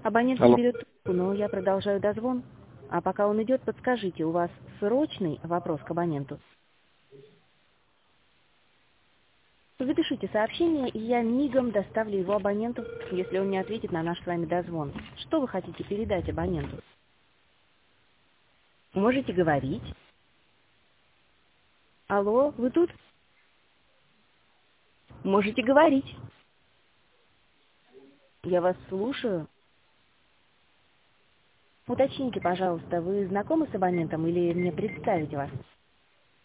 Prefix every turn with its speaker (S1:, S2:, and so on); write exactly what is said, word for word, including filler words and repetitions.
S1: Абонент не
S2: Алло.
S1: берет трубку, но я продолжаю дозвон. А пока он идет, подскажите, у вас срочный вопрос к абоненту? Запишите сообщение, и я мигом доставлю его абоненту, если он не ответит на наш с вами дозвон. Что вы хотите передать абоненту? Можете говорить. Алло, вы тут? Можете говорить. Я вас слушаю. Уточните, пожалуйста, вы знакомы с абонентом или мне представить вас?